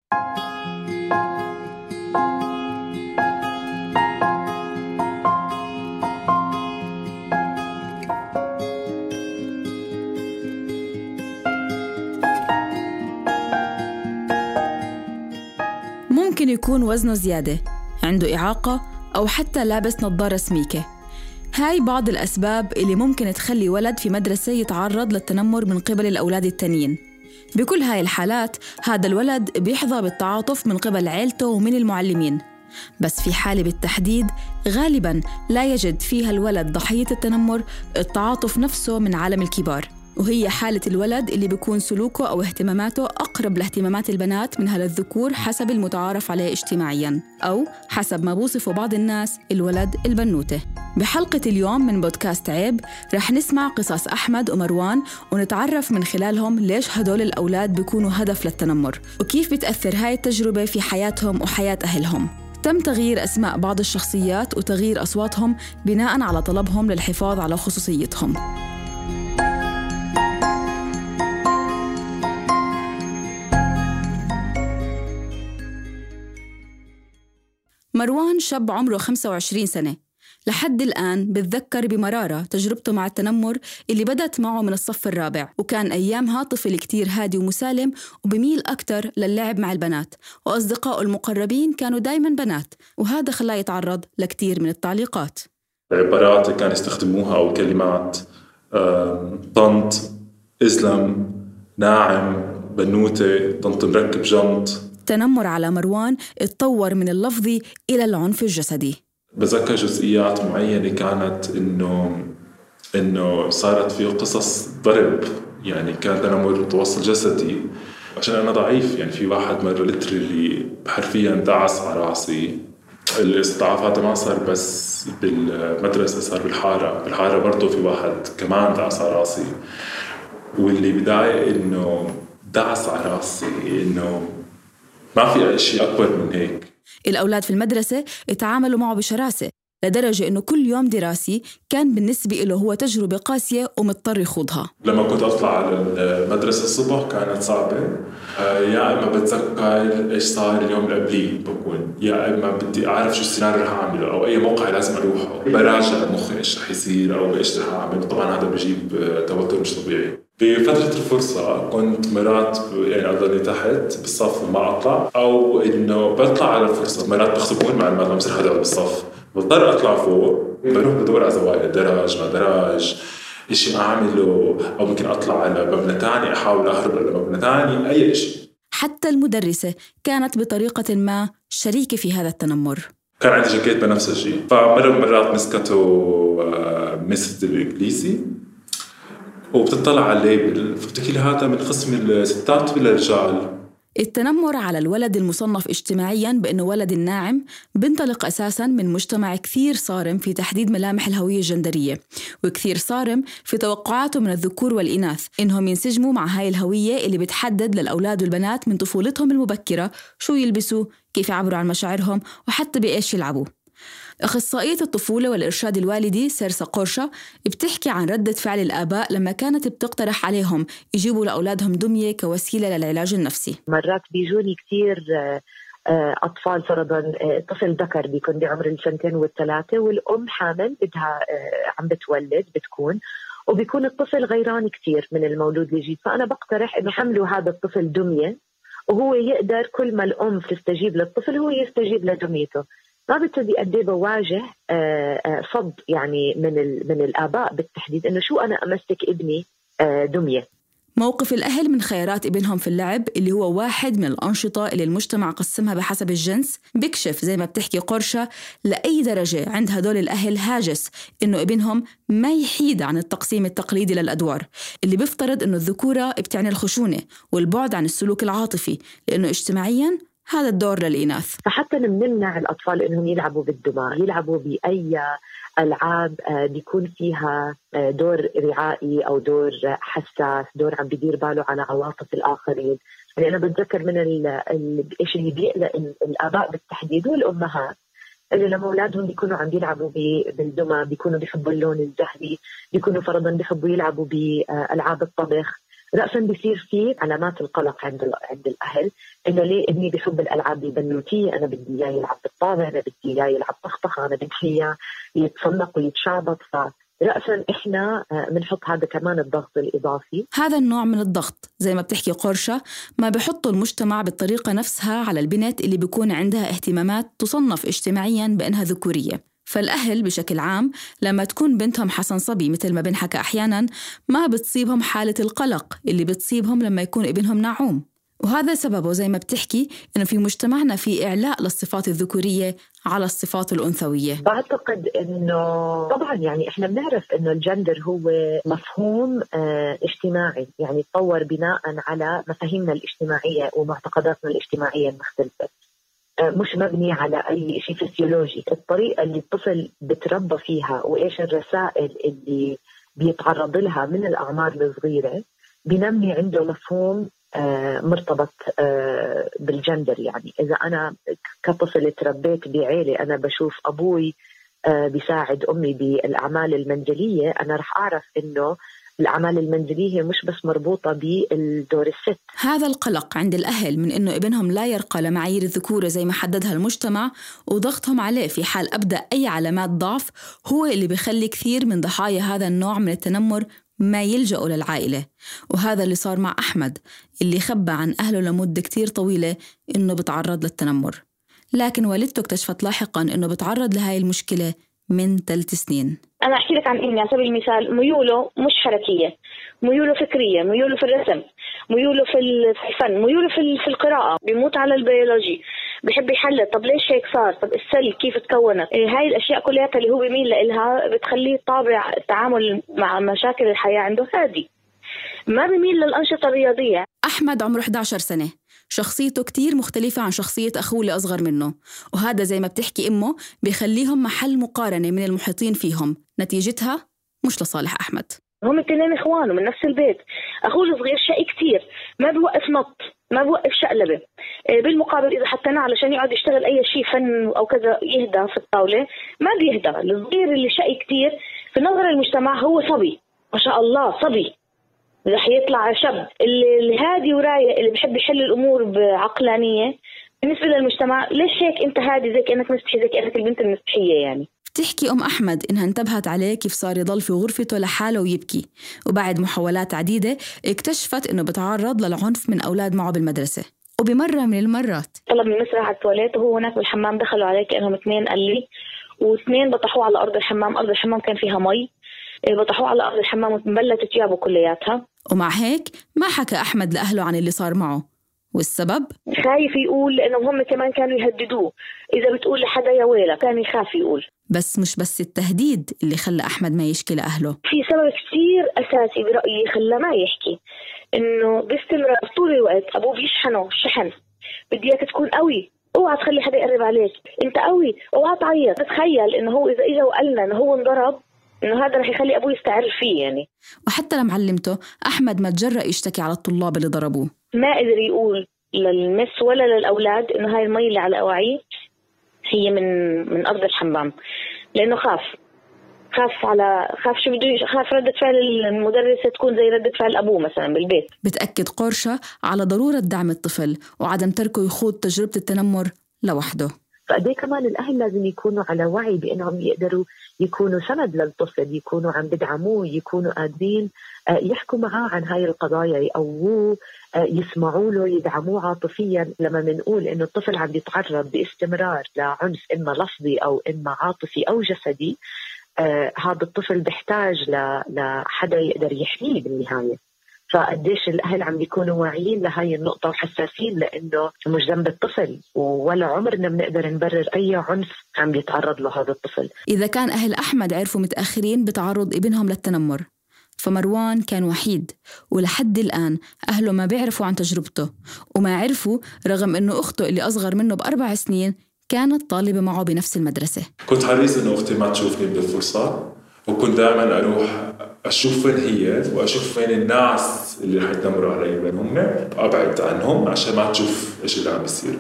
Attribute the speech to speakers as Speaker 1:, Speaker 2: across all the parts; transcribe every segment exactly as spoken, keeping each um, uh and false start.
Speaker 1: ممكن يكون وزنه زيادة، عنده إعاقة، أو حتى لابس نظارة سميكة. هاي بعض الأسباب اللي ممكن تخلي ولد في مدرسة يتعرض للتنمر من قبل الأولاد التانيين. بكل هاي الحالات هذا الولد بيحظى بالتعاطف من قبل عيلته ومن المعلمين، بس في حالة بالتحديد غالباً لا يجد فيها الولد ضحية التنمر التعاطف نفسه من عالم الكبار، وهي حالة الولد اللي بيكون سلوكه أو اهتماماته أقرب لاهتمامات البنات من هذا الذكور حسب المتعارف عليه اجتماعياً، أو حسب ما بوصفه بعض الناس الولد البنوتة. بحلقة اليوم من بودكاست عيب رح نسمع قصص أحمد ومروان ونتعرف من خلالهم ليش هدول الأولاد بيكونوا هدف للتنمر، وكيف بتأثر هاي التجربة في حياتهم وحياة أهلهم. تم تغيير أسماء بعض الشخصيات وتغيير أصواتهم بناءً على طلبهم للحفاظ على خصوصيتهم. مروان شاب عمره خمسة وعشرين سنة، لحد الآن بتذكر بمرارة تجربته مع التنمر اللي بدأت معه من الصف الرابع، وكان أيامها طفل كتير هادي ومسالم وبميل أكتر للعب مع البنات، وأصدقائه المقربين كانوا دايماً بنات، وهذا خلاه يتعرض لكتير من التعليقات.
Speaker 2: العبارات كانوا يستخدموها أو كلمات طنط، إزلم، ناعم، بنوتة، طنط مركب جنط.
Speaker 1: التنمر على مروان اتطور من اللفظي إلى العنف الجسدي.
Speaker 2: بذكر جزئيات معينة كانت إنه إنه صارت فيه قصص ضرب، يعني كان تنمر متوصل جسدي عشان أنا ضعيف. يعني في واحد مرة لترلي حرفياً دعس على راسي. الاستضعاف هذا ما صار بس بالمدرسة، صار بالحارة. بالحارة برضو في واحد كمان دعس على راسي، واللي بداية إنه دعس على راسي إنه ما في شيء أكبر من هيك.
Speaker 1: الأولاد في المدرسة اتعاملوا معه بشراسة لدرجة إنه كل يوم دراسي كان بالنسبة له هو تجربة قاسية ومضطر يخوضها.
Speaker 2: لما كنت أطلع على المدرسة الصبح كانت صعبة. يا إما بتذكر إيش صار اليوم اللي قبليه بكون، يا إما بدي أعرف شو السيناريو رح أعمله أو أي موقع لازم أروحه، براجع مخي إيش رح يصير أو إيش رح أعمل. طبعا هذا بيجيب توتر مش طبيعي. بفترة الفرصة كنت مرات يعني أضلني تحت بالصف وما أطلع، أو إنه بطلع على الفرصة مرات بخصبون مع المعلم بصير حدا بالصف، بضطر أطلع فوق، بروح بدور على زوايا دراج ما دراج إشي أعمله، أو ممكن أطلع على مبنى تاني أحاول أهرب على مبنى تاني، أي إشي.
Speaker 1: حتى المدرسة كانت بطريقة ما شريكة في هذا التنمر.
Speaker 2: كان عندي جاكيت بنفسجي، فمرة مرات مسكته مست الإنجليزي وبتطلع على الليبل فبتحكي لي هذا من قسم الستات ولا الرجال.
Speaker 1: التنمر على الولد المصنف اجتماعياً بأنه ولد الناعم بنطلق أساساً من مجتمع كثير صارم في تحديد ملامح الهوية الجندرية، وكثير صارم في توقعاته من الذكور والإناث إنهم ينسجموا مع هاي الهوية اللي بتحدد للأولاد والبنات من طفولتهم المبكرة شو يلبسوا، كيف يعبروا عن مشاعرهم، وحتى بإيش يلعبوا. أخصائية الطفولة والإرشاد الوالدي سيرسا قرشة بتحكي عن ردة فعل الآباء لما كانت بتقترح عليهم يجيبوا لأولادهم دمية كوسيلة للعلاج النفسي.
Speaker 3: مرات بيجوني كتير أطفال فرضاً طفل ذكر بيكون بعمر السنتين والثلاثة والأم حامل بدها عم بتولد بتكون، وبيكون الطفل غيران كتير من المولود اللي يجي، فأنا بقترح إنه حملوا هذا الطفل دمية وهو يقدر كل ما الأم تستجيب للطفل هو يستجيب لدميته. ما بتدي قدي بواجه صد يعني من من الآباء بالتحديد إنه شو أنا أمسك ابني دمية.
Speaker 1: موقف الأهل من خيارات ابنهم في اللعب اللي هو واحد من الأنشطة اللي المجتمع قسمها بحسب الجنس بيكشف زي ما بتحكي قرشة لأي درجة عند هدول الأهل هاجس إنه ابنهم ما يحيد عن التقسيم التقليدي للأدوار اللي بيفترض إنه الذكورة بتعني الخشونة والبعد عن السلوك العاطفي، لأنه اجتماعياً هذا الدور للإناث.
Speaker 3: فحتى نمنع الأطفال إنهم يلعبوا بالدماء، يلعبوا بأي ألعاب بيكون فيها دور رعائي أو دور حساس، دور عم بيدير باله على عواطف الآخرين. يعني أنا بتذكر من الإيش اللي بيقلق الآباء بالتحديد والأمهات اللي لما أولادهم بيكونوا عم بيلعبوا بالدماء، بيكونوا بيحبوا اللون الزهري، بيكونوا فرضاً بيحبوا يلعبوا بألعاب الطبخ، رأسا بيصير فيه علامات القلق عند عند الأهل، إنه ليه ابني بيحب الألعاب البنوتية، أنا بدي إياه يلعب بالطابة، أنا بدي إياه يلعب طخطخة، أنا بدي إياه يتسلق ويتشعبط. فرأسا إحنا بنحط هذا كمان الضغط الإضافي.
Speaker 1: هذا النوع من الضغط زي ما بتحكي قرشة ما بيحطوا المجتمع بالطريقة نفسها على البنت اللي بيكون عندها اهتمامات تصنف اجتماعياً بأنها ذكورية. فالأهل بشكل عام لما تكون بنتهم حسن صبي مثل ما بنحكى أحياناً ما بتصيبهم حالة القلق اللي بتصيبهم لما يكون ابنهم نعوم. وهذا سببه زي ما بتحكي إنه في مجتمعنا في إعلاء للصفات الذكورية على الصفات الأنثوية.
Speaker 3: بعتقد إنه طبعاً يعني إحنا بنعرف إنه الجندر هو مفهوم اه اجتماعي، يعني تطور بناء على مفاهيمنا الاجتماعية ومعتقداتنا الاجتماعية المختلفة، مش مبني على أي شيء فسيولوجي. الطريقة اللي الطفل بتربى فيها وإيش الرسائل اللي بيتعرض لها من الأعمار الصغيرة بنمي عنده مفهوم آه مرتبط آه بالجندر. يعني إذا أنا كطفل تربيت بعيلة أنا بشوف أبوي آه بيساعد أمي بالأعمال المنزلية، أنا رح أعرف إنه الأعمال المنزلية مش بس مربوطة بالدور الست.
Speaker 1: هذا القلق عند الأهل من إنه ابنهم لا يرقى لمعايير الذكورة زي ما حددها المجتمع وضغطهم عليه في حال أبدأ أي علامات ضعف هو اللي بيخلي كثير من ضحايا هذا النوع من التنمر ما يلجأوا للعائلة. وهذا اللي صار مع أحمد اللي خبى عن أهله لمدة كتير طويلة إنه بتعرض للتنمر، لكن والدته اكتشفت لاحقاً إنه بتعرض لهاي المشكلة من ثلاث سنين.
Speaker 4: أنا أحكي لك عن ابني على سبيل المثال، ميوله مش حركية، ميوله فكرية، ميوله في الرسم، ميوله في الفن، ميوله في في القراءة، بيموت على البيولوجي، بيحب يحلل طب ليش هيك صار، طب السل كيف تكونت. إيه هاي الأشياء كلها اللي هو بيميل لها بتخليه طابع التعامل مع مشاكل الحياة عنده هادي، ما بيميل للأنشطة الرياضية.
Speaker 1: أحمد عمره إحدى عشر سنة، شخصيته كتير مختلفة عن شخصية أخوه اللي أصغر منه، وهذا زي ما بتحكي أمه بيخليهم محل مقارنة من المحيطين فيهم، نتيجتها مش لصالح أحمد.
Speaker 4: هم الاثنين إخوانه من نفس البيت، أخوه الصغير شقي كتير، ما بيوقف نط، ما بيوقف شقلبة. بالمقابل إذا حطيناه علشان يقعد يشتغل أي شيء فن أو كذا يهدى في الطاولة ما بيهدى. الصغير اللي شقي كتير في نظر المجتمع هو صبي، ما شاء الله صبي، رح يطلع شاب. الهادي ورايق اللي بحب يحل الأمور بعقلانية بالنسبة للمجتمع ليش هيك أنت هادي زي كأنك مستحي، زي كأنك البنت المستحية. يعني
Speaker 1: بتحكي أم أحمد إنها انتبهت عليه كيف صار يضل في غرفته لحاله ويبكي، وبعد محاولات عديدة اكتشفت إنه بتعرض للعنف من أولاد معه بالمدرسة. وبمرة من المرات
Speaker 4: طلب من مسرح على التواليت وهو هناك بالحمام، دخلوا عليه كأنهم اثنين قال لي، واثنين بطحوه على أرض الحمام. أرض الحمام كان فيها مي، بطحوه على أرض الحمام ومبلت ثيابه كلياتها.
Speaker 1: ومع هيك ما حكى أحمد لأهله عن اللي صار معه، والسبب
Speaker 4: خايف يقول لأنهم هم كمان كانوا يهددوه، إذا بتقول لحدا يا ويلك، كان يخاف يقول.
Speaker 1: بس مش بس التهديد اللي خلى أحمد ما يشكي لأهله،
Speaker 4: في سبب كتير أساسي برأيي خلى ما يحكي، إنه باستمرار طول الوقت أبوه بيشحنه شحن، بدي إياك تكون قوي، اوعى تخلي حدا يقرب عليك، انت قوي، اوعى تعيط. تخيل انه هو اذا اجى وقالنا انه هو انضرب انه هذا رح يخلي ابوه يستعر فيه. يعني
Speaker 1: وحتى لمعلمته احمد ما تجرأ يشتكي على الطلاب اللي ضربوه،
Speaker 4: ما قدر يقول للمس ولا للاولاد انه هاي المي اللي على اواعيه هي من من ارض الحمام، لانه خاف خاف على خاف شو بده خاف ردة فعل المدرسة تكون زي ردة فعل أبوه مثلا بالبيت.
Speaker 1: بتأكد قرشة على ضرورة دعم الطفل وعدم تركه يخوض تجربة التنمر لوحده.
Speaker 3: فقديه كمان الأهل لازم يكونوا على وعي بأنهم يقدروا يكونوا سند للطفل، يكونوا عم بدعموه، يكونوا قادرين يحكوا معاه عن هاي القضايا، يقووه، يسمعوا له، يدعموه عاطفيا. لما بنقول إنه الطفل عم يتعرض باستمرار لعنف إما لفظي أو إما عاطفي أو جسدي، آه هذا الطفل بيحتاج لحدا يقدر يحميه بالنهاية. فقديش الأهل عم بيكونوا واعيين لهاي النقطة وحساسين، لأنه مش ذنب الطفل ولا عمرنا بنقدر نبرر أي عنف عم بيتعرض له هذا الطفل.
Speaker 1: إذا كان أهل أحمد عرفوا متأخرين بتعرض ابنهم للتنمر، فمروان كان وحيد ولحد الآن أهله ما بيعرفوا عن تجربته، وما عرفوا رغم أنه أخته اللي أصغر منه بأربع سنين كانت طالبة معه بنفس المدرسة.
Speaker 2: كنت حريص إنه أختي ما تشوفني بالفرصة، وكنت دائما أروح أشوف فين هي وأشوف فين الناس اللي رح يتنمروا علي بينهم، أبعد عنهم عشان ما تشوف إيش اللي عم بيصير،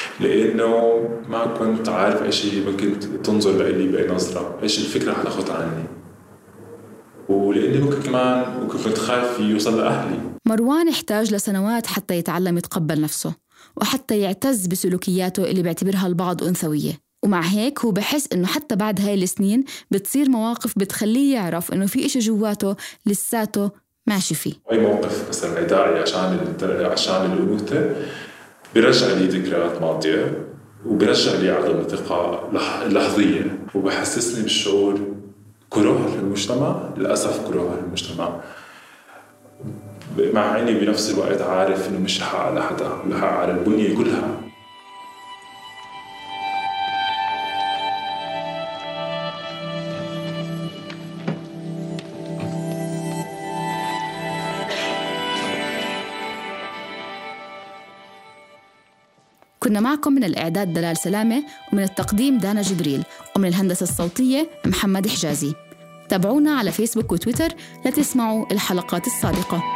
Speaker 2: لأنه ما كنت عارف إيش ممكن تنظر لي بأي نظرة، إيش الفكرة حتاخد عني، ولأني ممكن كمان ممكن كنت خايف يوصل لأهلي.
Speaker 1: مروان احتاج لسنوات حتى يتعلم يتقبل نفسه وحتى يعتز بسلوكياته اللي بيعتبرها البعض أنثوية، ومع هيك هو بحس إنه حتى بعد هاي السنين بتصير مواقف بتخليه يعرف إنه في إشي جواته لساته ماشي فيه.
Speaker 2: أي موقف مثلا عدائي عشان عشان الأنوثة برجع لي ذكريات ماضية وبرجع لي عدم الثقة لحظية وبحسسني بالشعور كره للمجتمع، للأسف كره للمجتمع، مع إني بنفس الوقت عارف إنه مش حق على حدا، حق على البنية كلها.
Speaker 1: كنا معكم من الإعداد دلال سلامة، ومن التقديم دانا جبريل، ومن الهندسة الصوتية محمد حجازي. تابعونا على فيسبوك وتويتر لتسمعوا الحلقات السابقة.